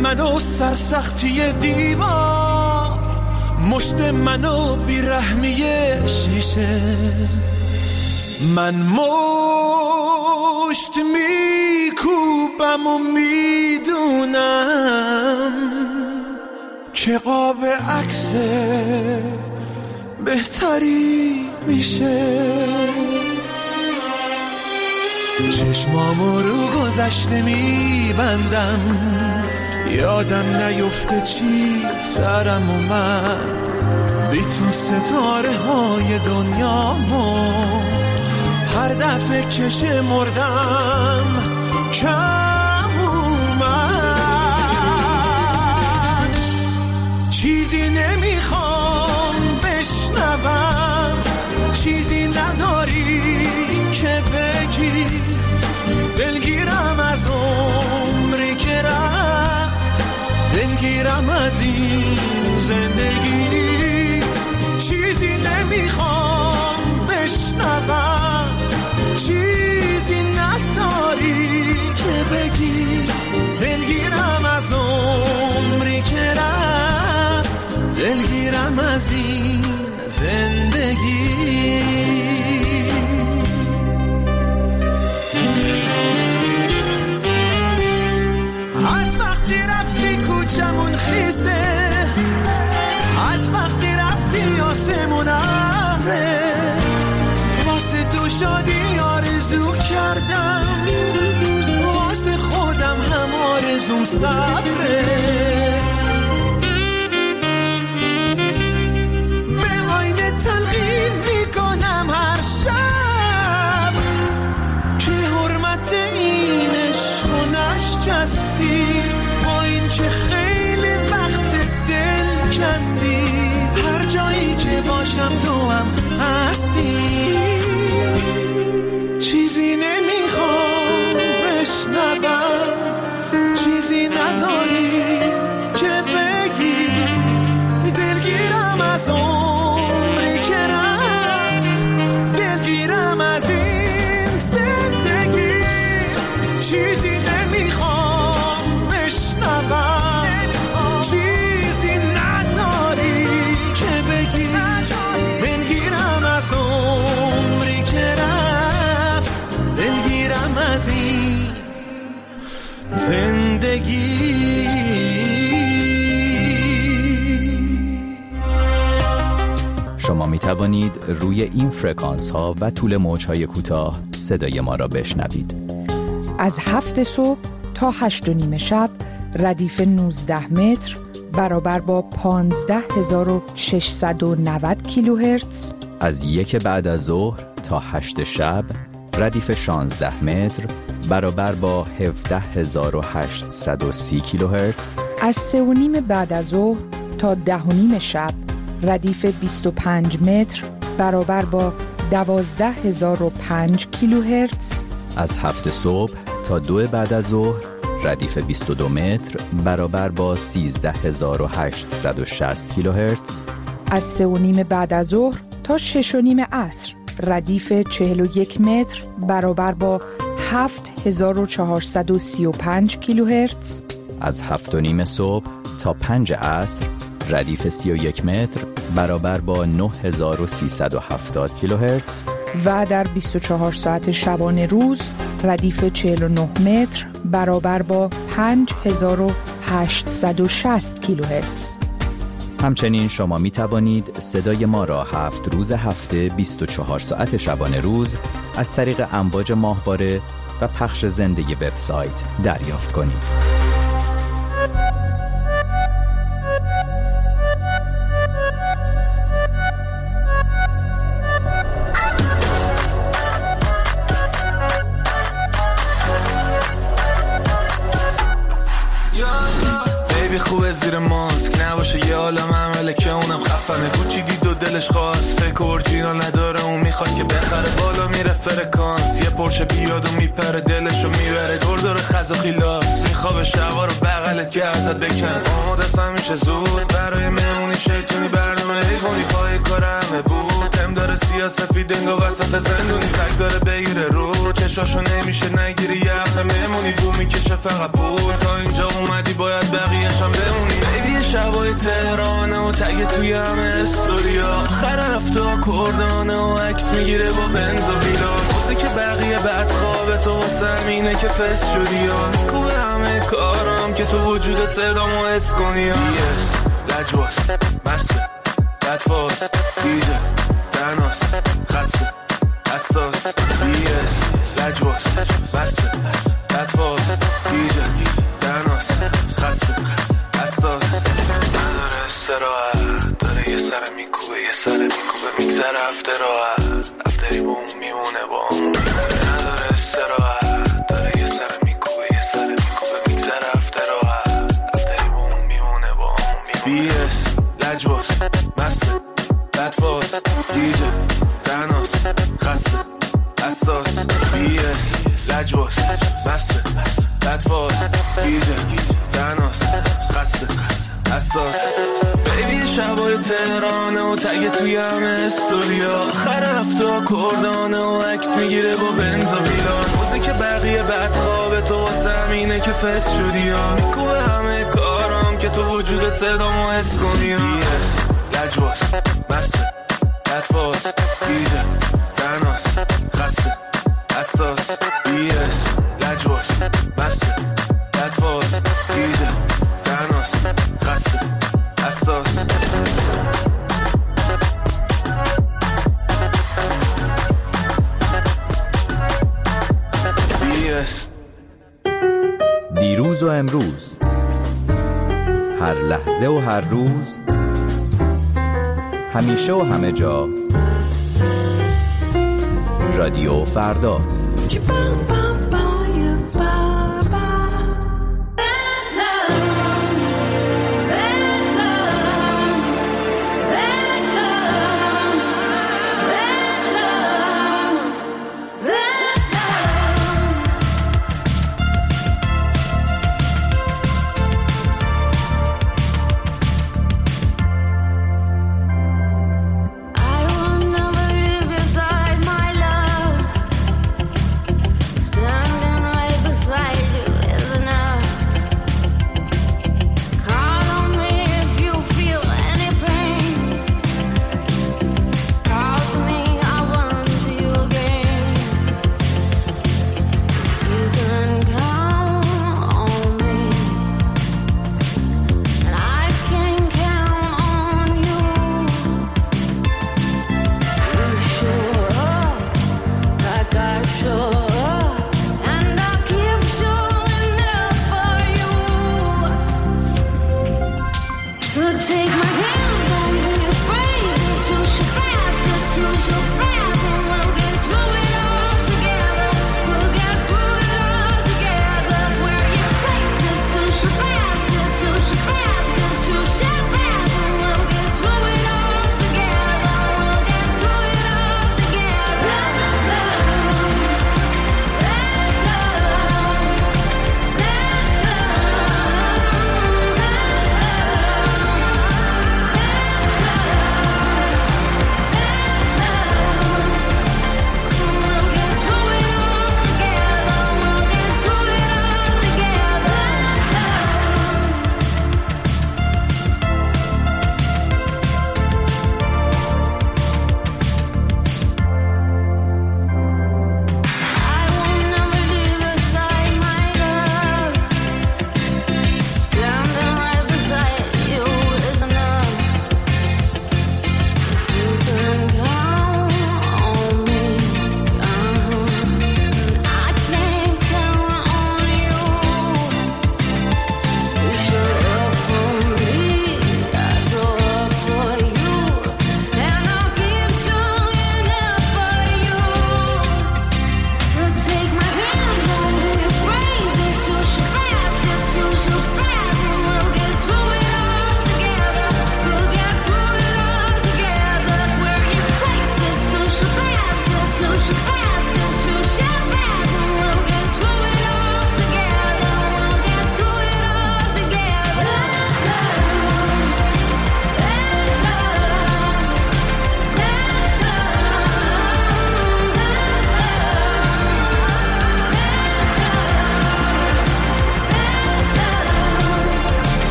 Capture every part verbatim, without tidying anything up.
منو سرسختی دیوار، مشت منو بیرحمی شیشه. من مشت میکوبم و میدونم که قاب عکس بهتری میشه. چشمامو رو گذشته میبندم، یادم نیفته چی سرم اومد. بی تو ستاره های دنیامو هر دفعه که شمردم کم اومد. چیزی نمیخوام بشنوم، چیزی نداری که بگی. دلگیرم از عمری که رفت، دلگیرم از این زندگی. چیزی نمیخوام بشنوم، چیزی نداری که بگی. دلگیرم از عمری که رفت، دلگیرم از این زندگی. از وقتی رفتی کوچمون خیسه، از وقتی رفتی آسمون ابره. واسه تو شادی آرزو کردم، واسه خودم هم آرزوم صبره. به آینه تلقین میکنم هر شب که حرمت این عشق و نشکستی. با این که خیلی وقت دل کندی، هر جایی که باشم تو هم هستی. چیزی نمیخوام بشنوم، چیزی نداری که بگی. دلگیرم از عمری که رفت، دلگیرم از این زندگی. چیزی نمیخوام بشنوم، چیزی نداری که بگی. دلگیرم از عمری که رفت، دلگیرم از این زندگی. شما می توانید روی این فرکانس ها و طول موج های کوتاه صدای ما را بشنوید. از هفت صبح تا هشت و نیم شب ردیف نوزده متر برابر با پانزده هزار و ششصد و نود کیلوهرتز. از یک بعد از ظهر تا هشت شب ردیف شانزده متر برابر با هفده هزار و هشتصد و سی کیلوهرتز. از سه و نیم بعد از ظهر تا ده و نیم شب ردیف بیست و پنج متر برابر با دوازده هزار و پنج کیلوهرتز. از هفت صبح تا دو بعد از ظهر ردیف بیست و دو متر برابر با سیزده هزار و هشتصد و شصت کیلوهرتز. از سه و نیم بعد از ظهر تا شش و نیم عصر ردیف چهل و یک متر برابر با هفت هزار و چهارصد و سی و پنج کیلوهرتز. از هفت و نیم صبح تا پنج عصر ردیف سی و یک متر برابر با نه هزار و سیصد و هفتاد کیلوهرتز. و در بیست و چهار ساعت شبانه روز ردیف چهل و نه متر برابر با پنج هزار و هشتصد و شصت کیلوهرتز. همچنین شما می توانید صدای ما را هفت روز هفته بیست و چهار ساعت شبانه روز از طریق امواج ماهواره و پخش زنده وبسایت دریافت کنید. خوبه زیر ماسک نباشه یه عالم عمله که اونم خفنه. کوچی دید و دلش خواست فکر اورجینال نداره، اون میخواد که بخره بالا میره فرکانس. یه پرشه بیاد و میپره دلشو میبره، دور دور خز و خیلاس. میخوابه شبا رو بغلت که ازت بکنه. آماده است میشه زود برای مهمونی شیطونی برنامه ایوونی. پای کار همه بود تم داره سیاسفید انگا وسط زندونی. سگ داره بگیره رو چشم چشاشو نمیشه نگیری یه هفته میمونی بو میکشه فقط پول تا اینجا اومدی باید بقیه‌شم بمونی بیبی شبای تهرانه و تگه توی همه استوریا آخر هفته آکوردانه و عکس میگیره با بنز و ویلا موزه که بقیه بد خوابه تو واسه همینه که فست شدی یا میکوبه همه کارم که تو وجودت صدامو حس کنی یا بیس لجباس مسته بدفاز دیجه تناس خسته حساس بیس لجباس مسته بدفاز دیجه تناس خسته حساس نداره استراحت داره یه سر میکوبه یه سر میکوبه میگذره هفته راحت هفتری با اون میمونه با اون میمونه نداره استراحت داره یه سر میکوبه یه سر میکوبه میگذره هفته راحت هفتری با اون میمونه با اون میمونه بیس لجباس مسته بدفاز دیجه تناس خسته حساس بیس لجباس مسته بدفاز دیجه تناس خسته حساس بیبی شبای تهرانه و تگه توی همه استوریا آخر هفته آکوردانه و عکس میگیره با بنز و ویلا موزه که بقیه بد خوابه تو واسه همینه که فست شدی یا میکوبه همه کارم که تو وجودت صدامو حس کنی بیس لجباس مسته بدفاز دیجه تناس خسته حساس بیس لجباس مسته بدفاز دیجه تناس خسته حساس بیس دیروز و امروز هر لحظه و هر روز همیشه و همه جا رادیو فردا I will never leave your side, my love.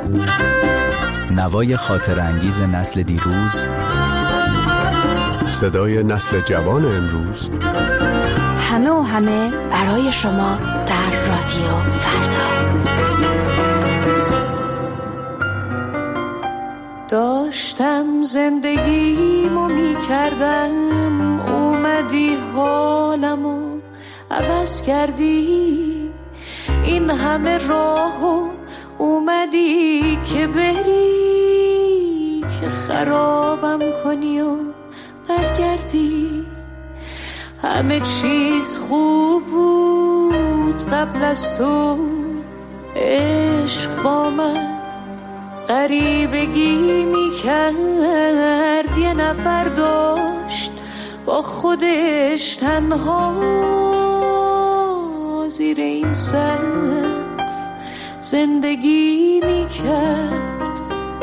نوای خاطر انگیز نسل دیروز، صدای نسل جوان امروز، همه و همه برای شما در رادیو فردا. داشتم زندگیمو می کردم، اومدی حالمو عوض کردی، این همه راهو اومدی که بری، که خرابم کنی و برگردی. همه چیز خوب بود قبل از تو، عشق با من غریبگی میکرد. یه نفر داشت با خودش تنها زیر این سقف زندگی میکرد.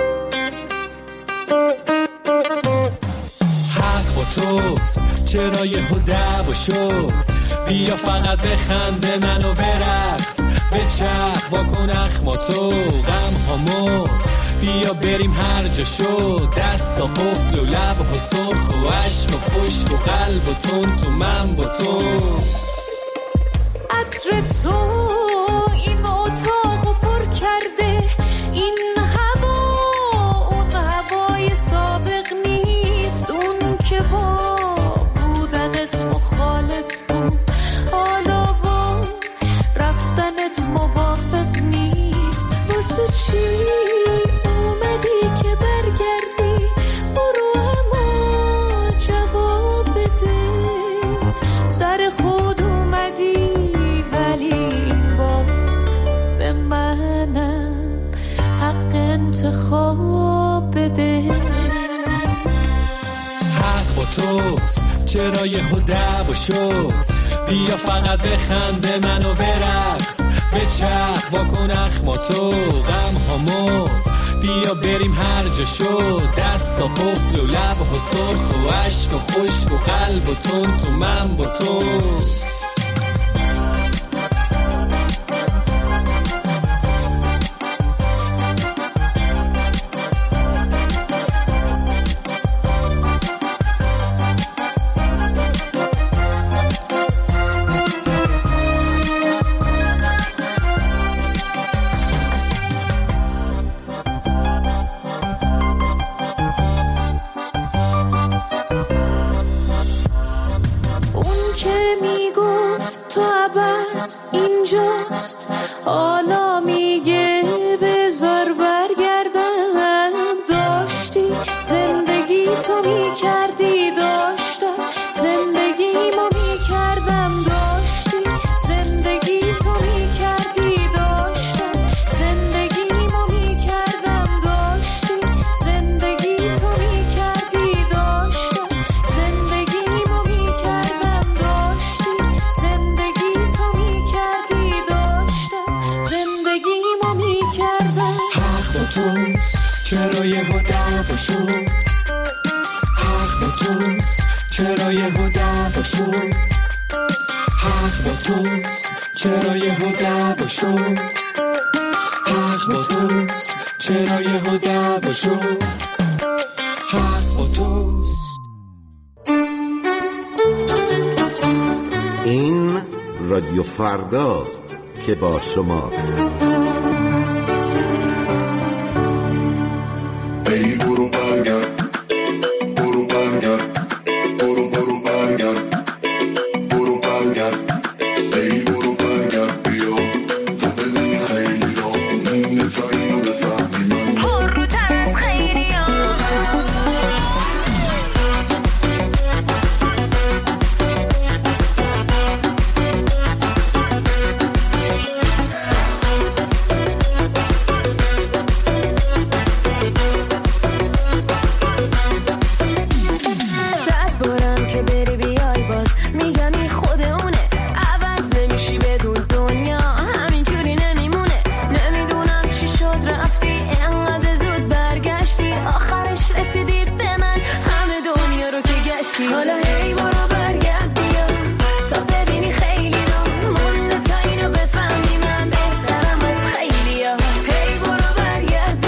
حق با توست، چرا یه دعوا شد؟ بیا فقط بخنده منو برقص، بچرخ واکن اخماتو غم هامو، بیا بریم هر جا شد. دستا قفل و لب و سرخ و عشق و پشت و قلب و تون تو من با تو. عطر تو این اتاقو پر کرده، این هوا اون هوای سابق نیست، اون که با بودنت مخالف بود حالا با رفتنت موافق نیست. واسه چی اومدی که برگردی؟ برو اما جواب بده. سر خود اومدی ولی این بار به منم حق انتخاب بده. حق با توست، چرا یه دعوا شد؟ بیا فقط بخنده منو برقص، بچرخ واکن اخماتو غم هامو، بیا بریم هر جا شد. دستا قفل و لب و سرخ و عشق و خشک و قلب و تون تو من با تو. اینجاست حالا میگه بذار برگردم. داشتی زندگی تو میکردی، داشتم زندگیمو میکردم. داشتی زندگی تو میکردی، داشتم زندگیمو میکردم. داشتی زندگی تو میکردی، داشتم زندگیمو میکردم. داشتی زندگی تو میکردی، داشتم زندگیمو میکردم. حق با توست، چرا یه دعوا شد؟ حق با توست، چرا یه دعوا شد؟ حق با توست، چرا یه دعوا شد؟ حق با توست، چرا یه دعوا شد؟ حق با توست. این رادیو فرداست که با شماست. ای برو برگرد، برو برگرد، برو برو برگرد، برو برگرد، ای برو برگرد بیا تو بدونی خیلی ها نفهمی و بفهمی من پر رو تن خیلی ها. حالا هی برو برگرد بیا تا ببینی خیلی را مونده تا اینو بفهمی من بهترم از خیلی ها. هی برو برگرد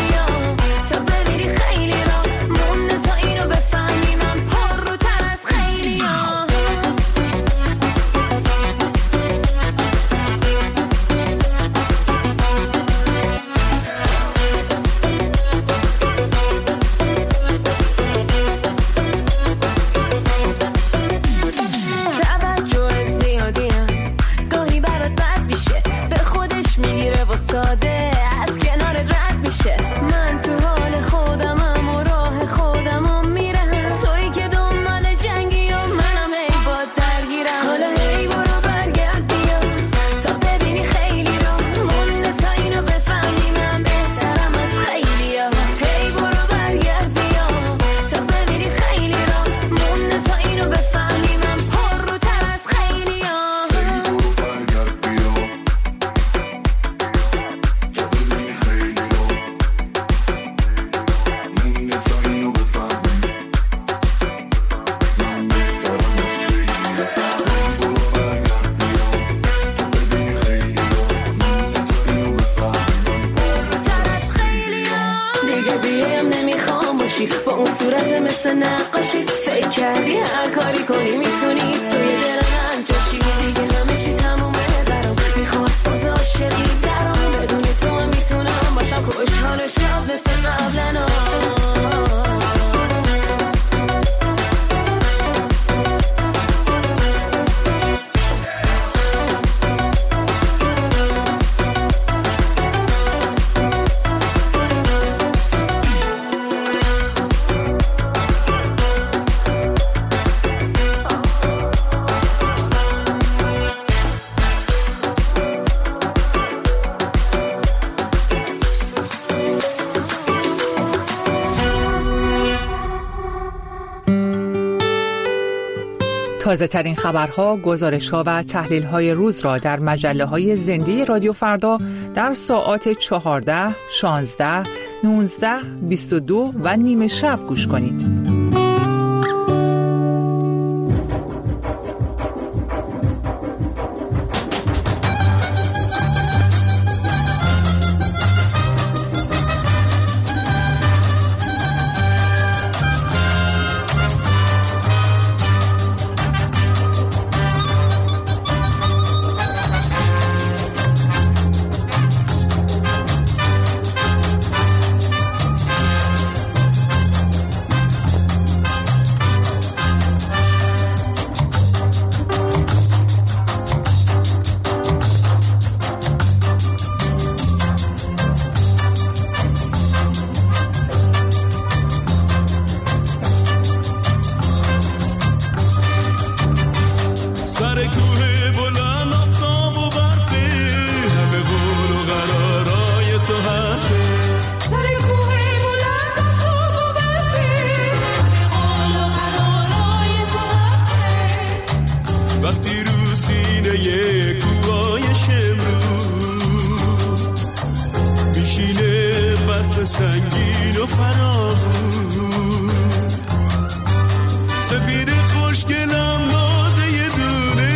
دیگه بیایم نمیخوام باشی با اون صورت مثل نقاشی. فکر کردی هر کاری کنی میتونی توی دل من جاشی. دیگه همه چی تمومه برام، میخوام ساز عاشقی درام. بدون تو هم میتونم باشم خوشحال شب مثل قبلنا. تازه ترین خبرها، گزارش‌ها و تحلیل‌های روز را در مجله‌های زنده رادیو فردا در ساعات چهارده، شانزده، نوزده، بیست و دو و نیمه شب گوش کنید. سنگین و فراموش سفید خوشگلم نازه یه دونه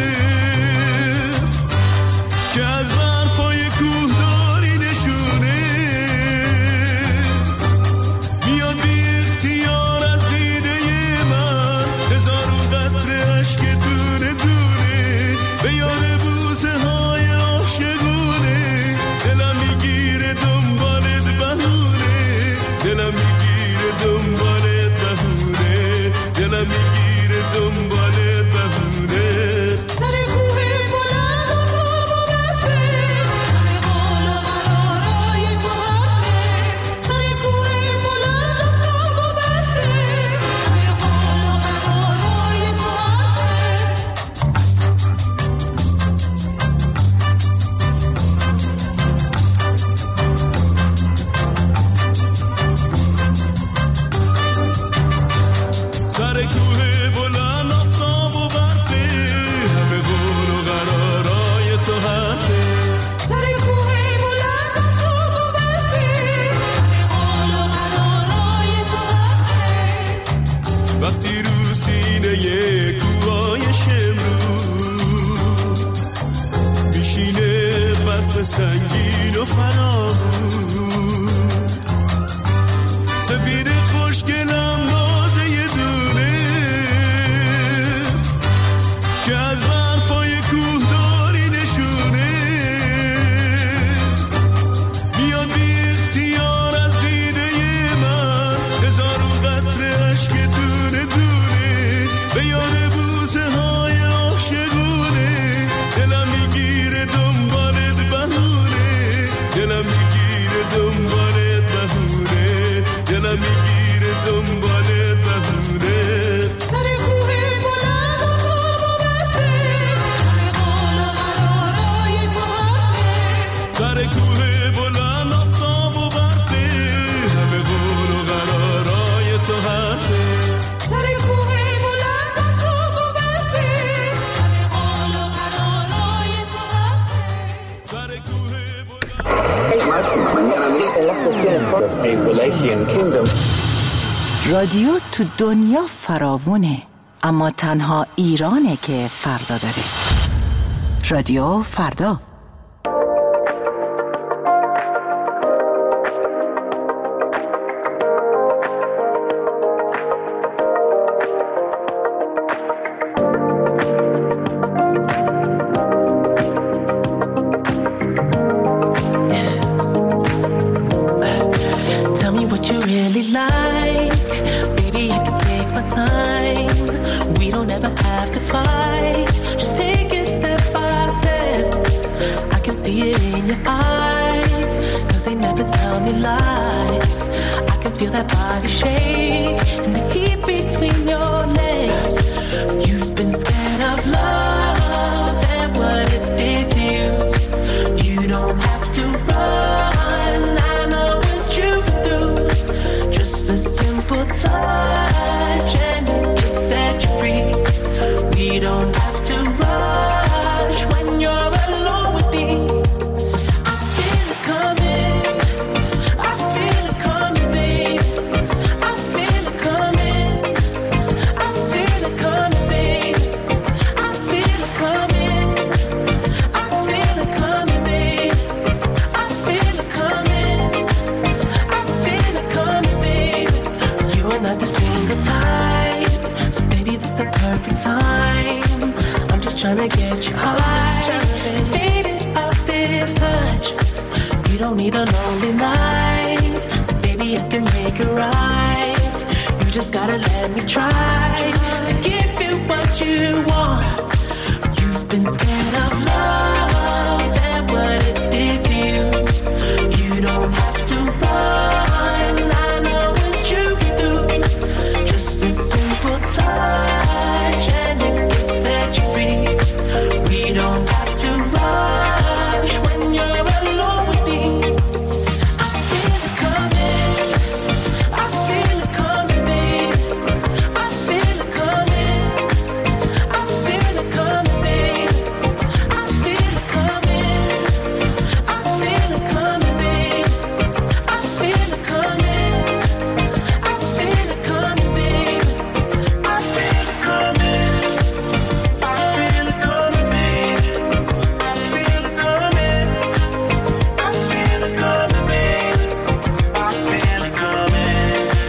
که از برفای کوهداری نشونه میاد بی اختیار از دیده من هزارون قطره عشق دونه دونه به یاد بوسه های عاشقونه دلم میگیره دنبالت بهونه دلم میگیره دنبالت بهونه دلم میگیره دنبالت بهونه سر کوه بلند و خواب و بسته همه قول و قرارای تو هسته سر کوه بلند و خواب و بسته همه قول و قرارای تو سر کوه بلند آفتاب و برفه همه قول و قرارای تو هسته سر کوه بلند و خواب و بسته همه قول و قرارای تو هسته وقتی رو سینه کوههای شمرو میشینه برف سنگین و فراموش سفید خوشگلم نازه یه دونه که از برفای کوهداری نشونه میاد بی اختیار از دیده من هزارون قطره عشق دونه دونه به یاد بوسه های عاشقونه دلم میگیره دنبالت بهونه دلم میگیره دنبالت بهونه دلم میگیره دنبالت بهونه سر کوه بلند و خواب و بسته همه قول و قرارای تو هسته سر کوه بلند آفتاب و برفه همه قول و قرارای تو هسته سر کوه بلند و خواب و بسته همه قول و قرارای تو هسته سر کوه رادیو تو دنیا فراوونه، اما تنها ایرانه که فردا داره. رادیو فردا. lies. I can feel that body shake and the heat between your legs. You've been scared of love and what it did to you. You don't have to run, I know what you've been through. Just a simple touch and it can set you free. We don't have to rush when you're alone with me. I feel it coming, I feel it coming, babe. I feel it coming, I feel it coming, babe. I feel it coming, I feel it coming, babe. I feel it coming, I feel it coming, babe. You are not the single type, so baby this the perfect time. I'm just trying to get you high, faded off this touch. You don't need a lonely night, so baby I can make it right. You just gotta let me try to give you what you want. You've been scared of love and what it did to you. You don't have to run, I know what you've been through. Just a simple touch and it can set you free. We don't have to rush when you're alone with me. I feel it coming, I feel it coming, babe. I feel it coming, I feel it coming, babe. I feel it coming, I feel it coming, babe. I feel it coming, I feel it coming, babe. I feel it coming, I feel it coming, babe. I feel it coming, I feel it coming, babe. I feel it coming,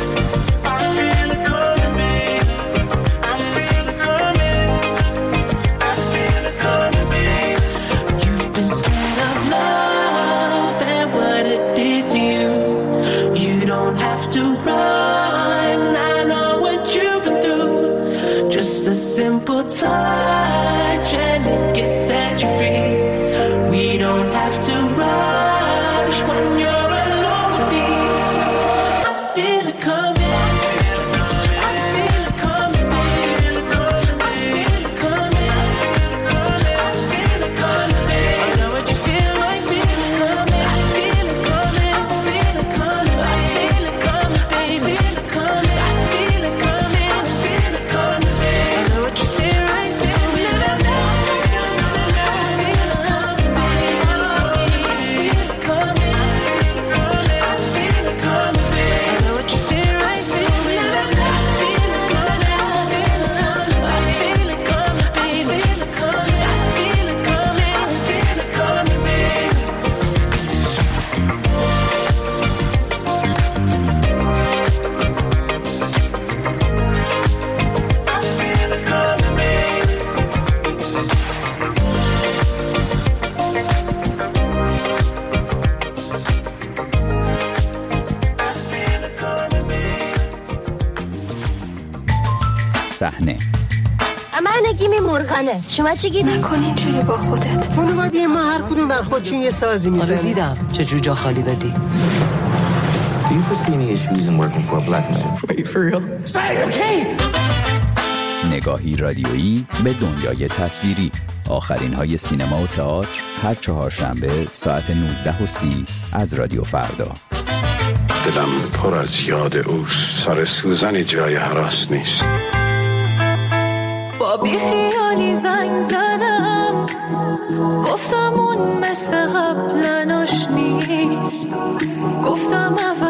I feel it coming, babe. I feel it coming, I feel it coming, babe. You've been scared of love and what it did to you. You don't have to run, I know what you've been through. Just a simple touch and it can set you free. We don't have to rush when you're alone with me. I feel it coming, I feel it coming, babe. I feel it coming, I feel it coming, babe. I know what you feel, I feel it coming, I feel it coming, I feel it coming, I feel it coming, babe. I feel it coming, I feel it coming, I feel it coming, babe. I know what you feel, I feel it, I know. صحنه من نگیم مرغانه، شما چی گیری؟ نکن اینجوری با خودت. خانواده ما هر کدوم بر خودشون یه سازی میزنه. آره دیدم چه جوجا خالی دادی. Do you foresee any issues in working for a black man? Wait, for real? نگاهی رادیویی به دنیای تصویری. آخرین های سینما و تئاتر هر چهارشنبه ساعت نوزده و سی از رادیو فردا. دلم پر از یاد اوست، سر سوزن جای هراس نیست. با بی خیالی زنگ زدم، گفتم اون مثل قبل ناش نیست، گفتم